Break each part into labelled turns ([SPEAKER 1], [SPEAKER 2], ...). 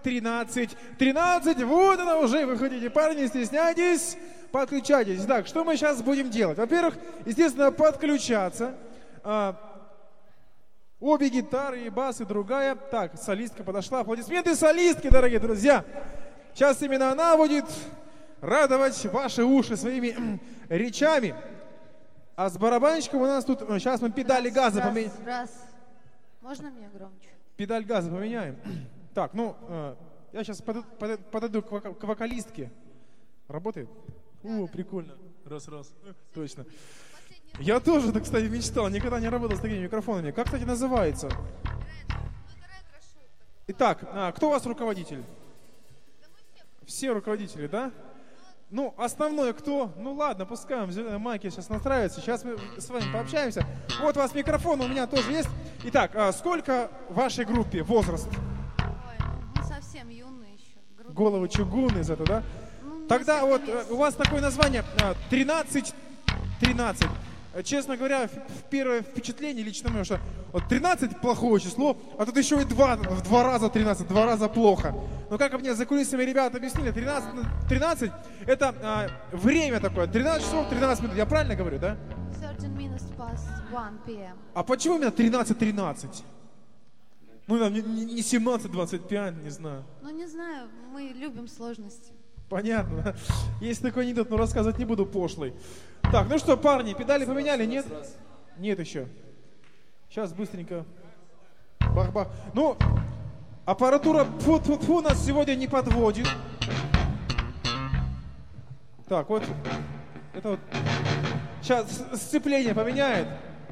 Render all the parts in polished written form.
[SPEAKER 1] 13. 13, вот она уже, выходите, парни, не стесняйтесь, подключайтесь. Так, что мы сейчас будем делать? Во-первых, естественно, подключаться. Обе гитары, и бас, и другая. Так, солистка подошла. Аплодисменты солистке, дорогие друзья. Сейчас именно она будет радовать ваши уши своими речами. А с барабанщиком у нас тут... Сейчас мы педали газа поменяем.
[SPEAKER 2] Раз. Можно мне громче?
[SPEAKER 1] Педаль газа поменяем. Так, ну, я сейчас подойду к вокалистке. Работает? О, прикольно. Раз. Точно. Я тоже, так, кстати, мечтал. Никогда не работал с такими микрофонами. Как, кстати, называется? Итак, кто у вас руководитель? Все руководители, да? Ну, основное кто? Ну ладно, пускай майки сейчас настраиваются. Сейчас мы с вами пообщаемся. Вот у вас микрофон, у меня тоже есть. Итак, сколько в вашей группе возраст?
[SPEAKER 2] Ой, мы совсем юные еще.
[SPEAKER 1] Головы чугунные из этого, да?
[SPEAKER 2] Ну,
[SPEAKER 1] тогда вот
[SPEAKER 2] месяц.
[SPEAKER 1] у вас такое название 13. Честно говоря, первое впечатление лично мое, что вот 13 плохое число, а тут еще и в два раза 13, 2 раза плохо. Но как мне за кулисами ребята объяснили, 13 это время такое, 13 часов 13 минут, я правильно говорю, да?
[SPEAKER 2] 13 minutes past 1 p.m.
[SPEAKER 1] А почему именно 13:13? Ну, там, не 17:25, не знаю.
[SPEAKER 2] Ну, не знаю, мы любим сложности.
[SPEAKER 1] Понятно. Есть такой анекдот, но рассказывать не буду, пошлый. Так, ну что, парни, педали поменяли, нет? Нет еще. Сейчас быстренько. Бах-бах. Ну, аппаратура фу-фу-фу нас сегодня не подводит. Так, вот. Это вот. Сейчас сцепление поменяет.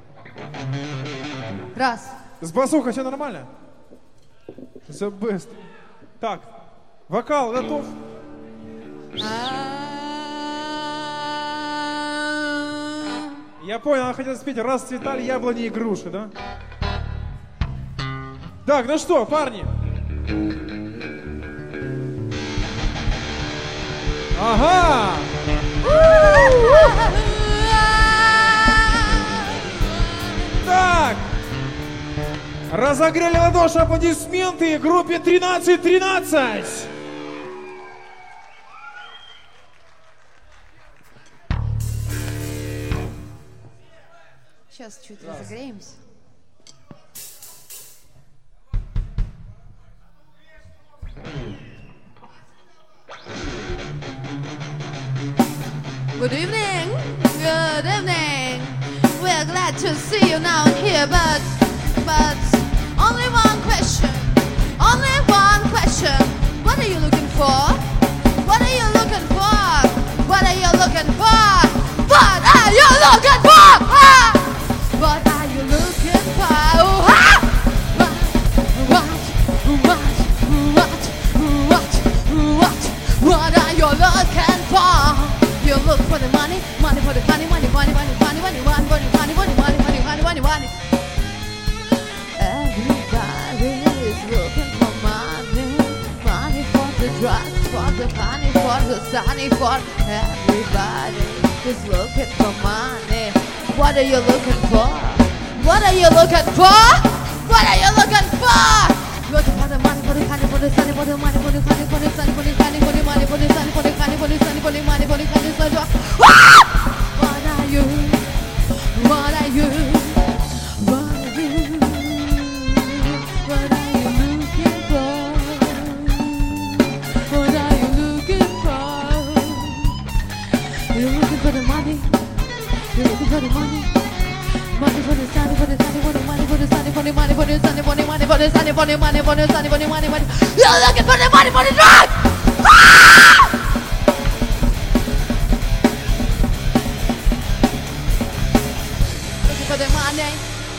[SPEAKER 2] Раз.
[SPEAKER 1] С басухой все нормально? The best. Так, вокал готов? Я понял, она хотела спеть «Расцветали яблони и груши», да? Так, ну что, парни? Ага! Так! Разогрели ладоши, аплодисменты группе 13:13!
[SPEAKER 2] Сейчас чуть разогреемся. Good evening, good evening. We're glad to see you now here, but only one question. What are you looking for? What are you looking for? What are you looking for? What are you looking for? Ah! What are you looking for? Ah! What are you looking for? You look for the money for the money. Everybody is looking for money for the drugs, for the honey, for the sunny, for everybody is looking for money. What are you looking for? What are you looking for? What are you looking for? Looking for the money, for the honey, for the sunny, for the money, for the honey, for the sunny, for the honey, for the money, for the sunny, for the honey, for the sunny, for the money, for the honey, for the What are you? What are you? What are you? What are you looking for? What are you looking for? You're looking for the money. You're looking for the money. Money for the sunny, for the sunny, for the money, for the sunny, for the money, for the sunny, for the money, for the sunny, for the money, for the sunny, for the money, money. You're looking for the money for the drug! Looking for the money.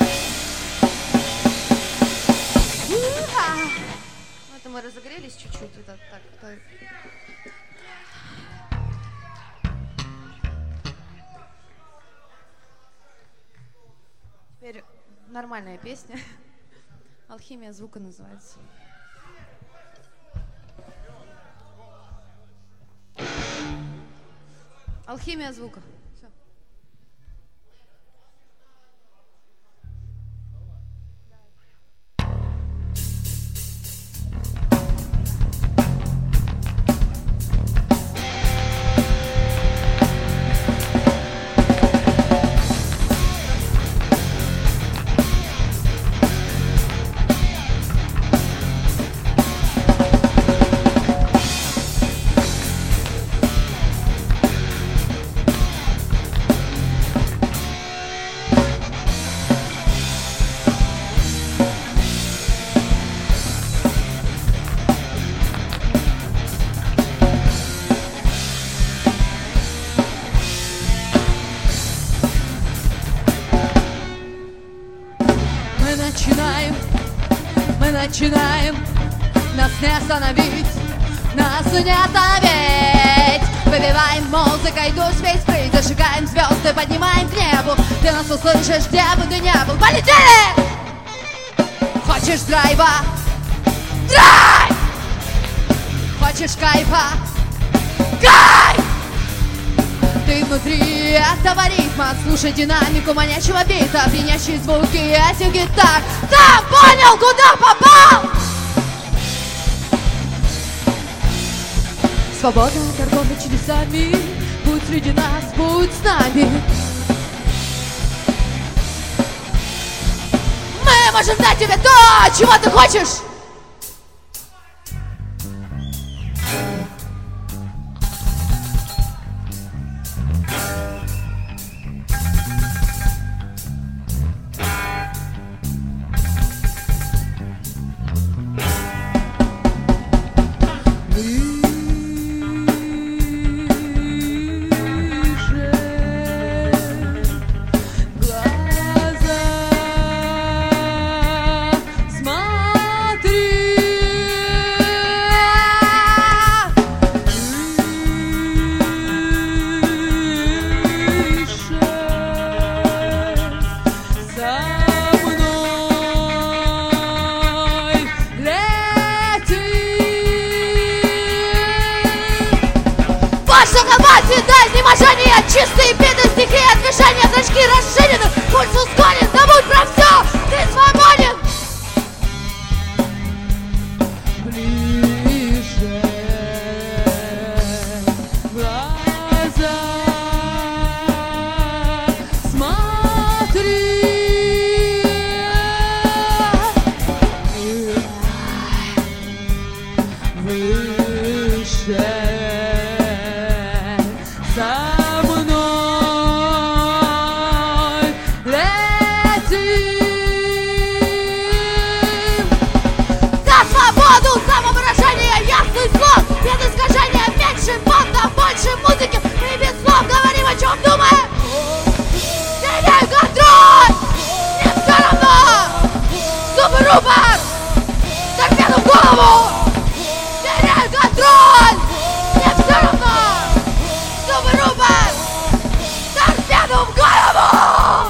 [SPEAKER 2] Ну это мы разогрелись чуть-чуть. Это так. Теперь нормальная песня. «Алхимия звука» называется. «Алхимия звука». Всё. начинаем. Нас не остановить, нас не остановить. Выбиваем музыкой душ весь прыть, зажигаем звезды, поднимаем к небу. Ты нас услышишь, где бы ты ни был. Полетели! Хочешь драйва? Драйв! Хочешь кайфа? Кайф! Ты внутри этого ритма, слушай динамику манящего бита, пьянящие звуки этих гитар. Там понял, куда попал? Свободная торговля чудесами, будь среди нас, будь с нами. Мы можем дать тебе то, чего ты хочешь. Чистые биты, стихия, движения, зрачки расширены, пульс ускорен, забудь про все, ты свободен. Ближе глаза, смотри. Выше. Больше музыки, мы без слов говорим, о чем думаем. Теряю контроль, мне все равно. Супер-рупор, торпеду в голову. Теряю контроль, мне все равно. Супер-рупор, торпеду в голову.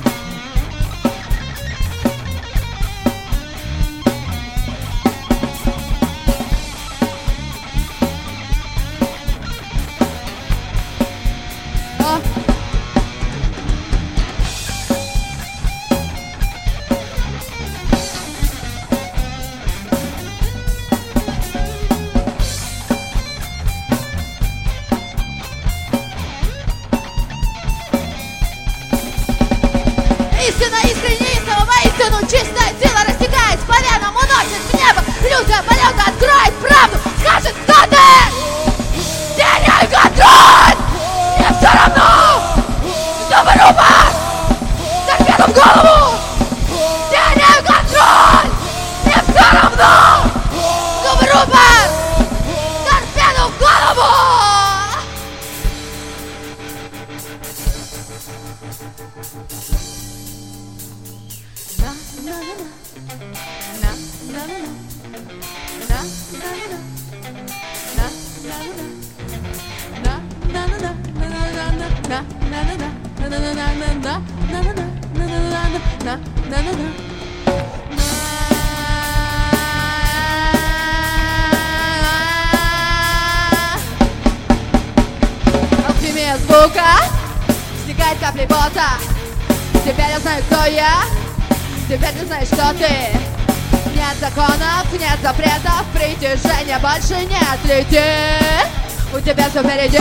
[SPEAKER 2] Истина искренне истова воистину, чистая сила растекаясь по венам, уносит в небо. Иллюзия полета откроет правду, скажет, кто ты. Теряй контроль, мне все равно. Супер-рупор, торпеду в голову. Теряю контроль, мне все равно. Супер-рупор, торпеду в голову. Алхимия звука, стекает капли пота. Теперь я знаю, кто я. Теперь ты знаешь, что ты. Нет законов, нет запретов, притяжения больше нет. Лети, у тебя все впереди.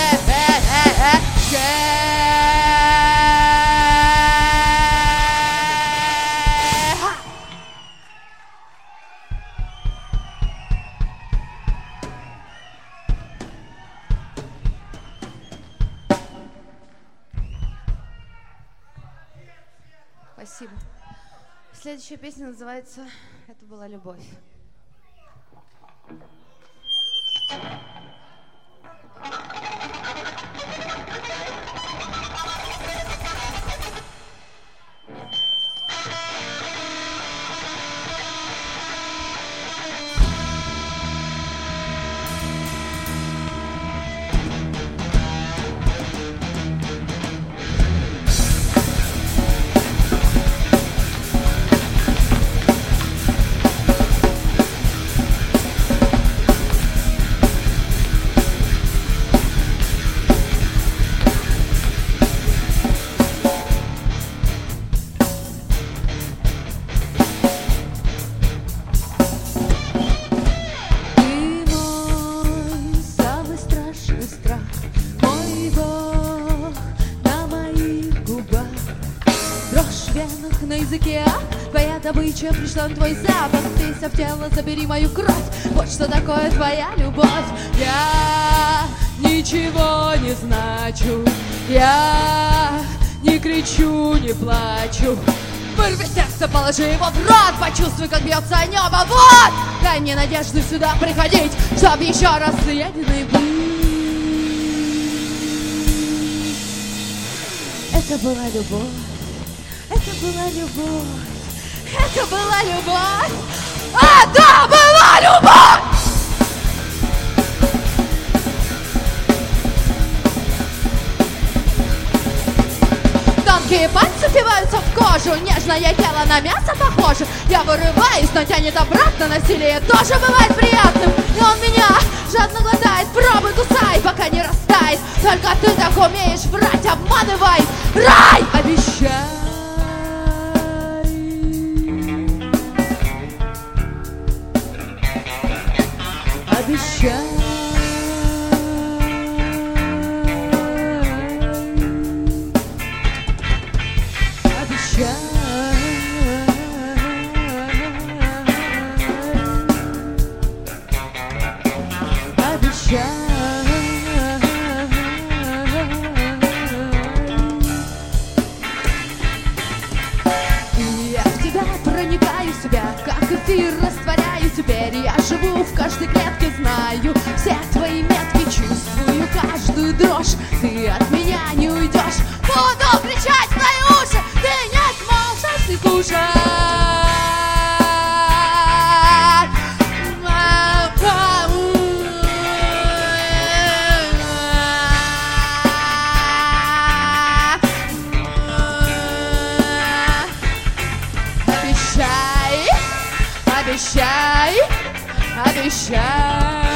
[SPEAKER 2] Спасибо. Следующая песня называется «Это была любовь». на языке. Твоя добыча пришла на твой запах. Впейся в тело, забери мою кровь. Вот что такое твоя любовь. Я ничего не значу. Я не кричу, не плачу. Вырви сердце, положи его в рот. Почувствуй, как бьется небо. Вот! Дай мне надежду сюда приходить, чтоб еще раз съеденный быть. Это была любовь. Это была любовь. Это была любовь. Это была любовь! Тонкие пальцы впиваются в кожу. Нежное тело на мясо похоже. Я вырываюсь, но тянет обратно. Насилие тоже бывает приятным. И он меня жадно глотает. Пробуй, кусай, пока не растает. Только ты так умеешь врать, обманывай. Рай! Обещай. Обещай. Я в тебя проникаю в себя, как эфир растворяю теперь. Я живу в каждой клетке, знаю все твои метки, чувствую каждую дрожь. Ты от меня не уйдешь. Буду кричать в твои уши, ты не сможешь их слушать. Обещай, обещай.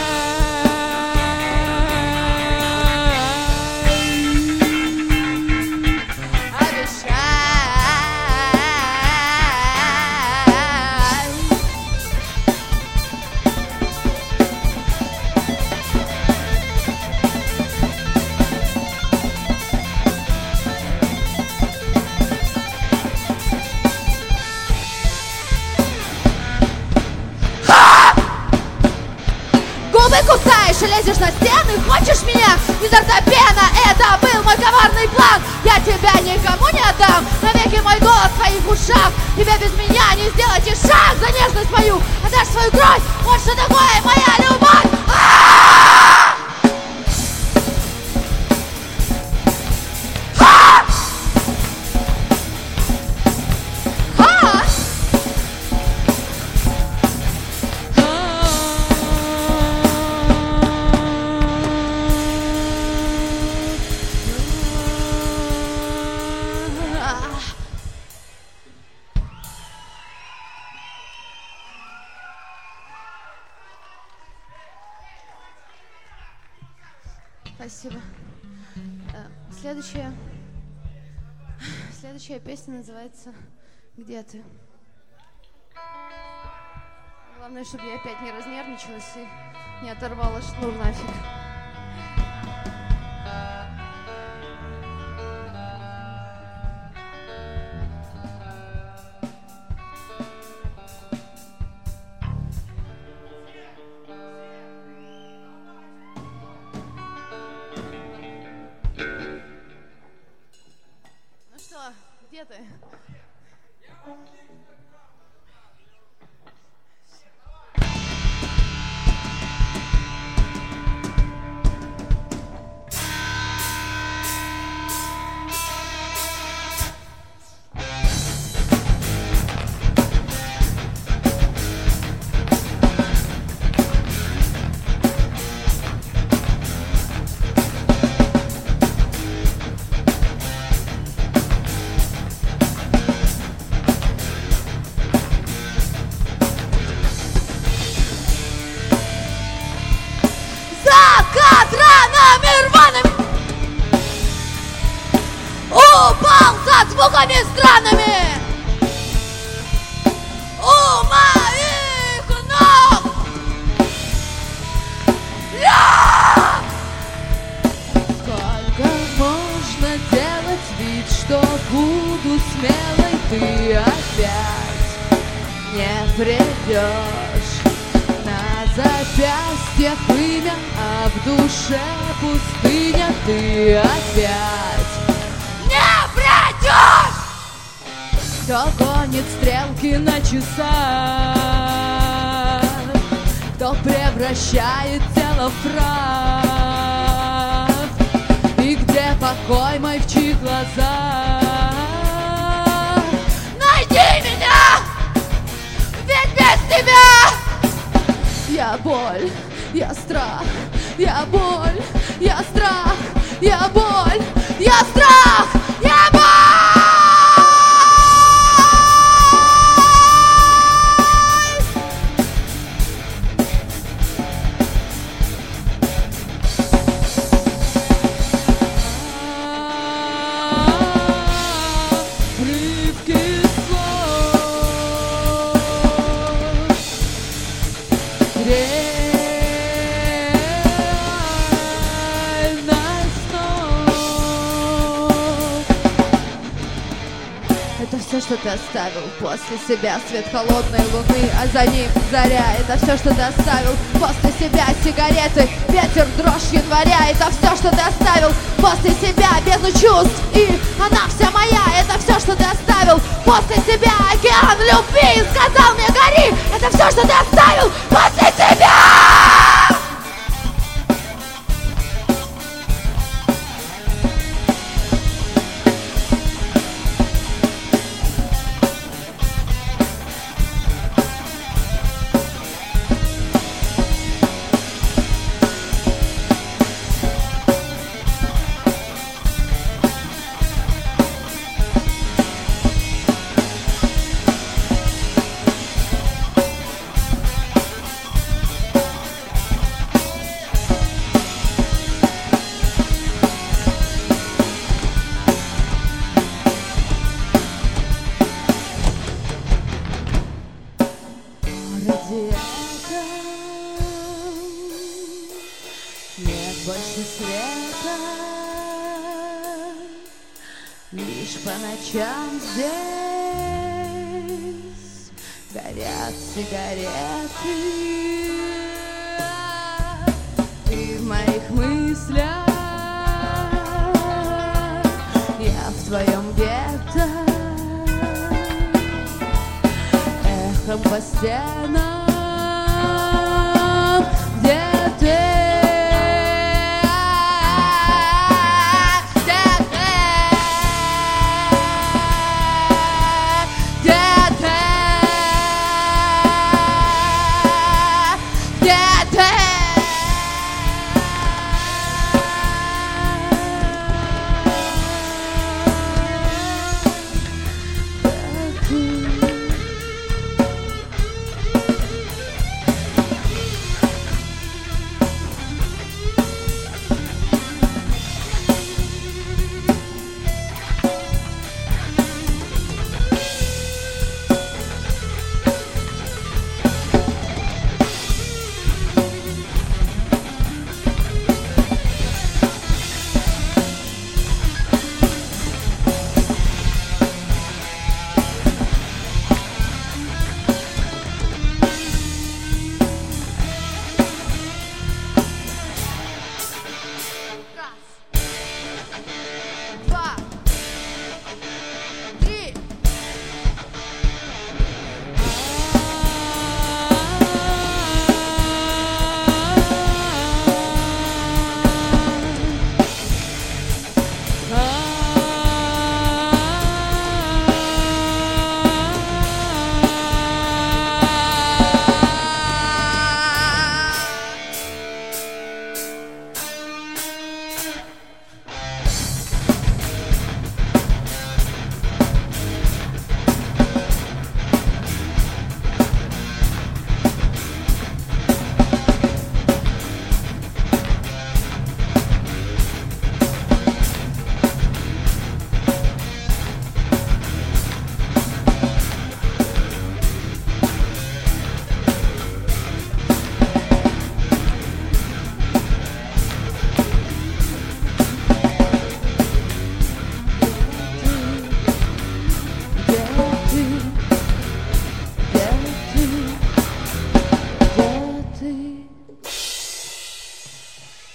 [SPEAKER 2] Губы кусаешь и лезешь на стены. Хочешь меня? Изо рта пена. Это был мой коварный план. Я тебя никому не отдам. Навеки мой голос в твоих ушах. Тебе без меня не сделать и шаг. За нежность мою отдашь свою кровь. Вот что такое моя любовь. Спасибо. Следующая песня называется «Где ты?». Главное, чтобы я опять не разнервничалась и не оторвала шнур нафиг. Где ты? Упал за звуками странными у моих ног. Сколько можно делать вид, что буду смелой, ты придешь. На запястьях имя, а в душе пустыня. Ты опять не придешь. Кто гонит стрелки на часах, кто превращает тело в прах. И где покой мой, в чьих глазах? Найди меня, ведь без тебя я боль, я страх, я боль, я страх, я боль, я страх, я боль. Это все, что ты оставил после себя. Свет холодной луны, а за ним заря. Это все, что ты оставил после себя. Сигареты, ветер, дрожь января. Это все, что ты оставил после себя. Бездну чувств, и она вся моя. Это все, что ты оставил после себя. Океан любви, и сказал мне гори. Это все, что ты оставил после себя. Нет больше света, лишь по ночам здесь горят сигареты. Ты в моих мыслях, я в твоем гетто, эхом по стенам. Где ты?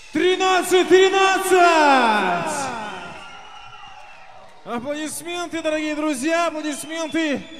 [SPEAKER 1] 13-13! Аплодисменты, дорогие друзья, аплодисменты.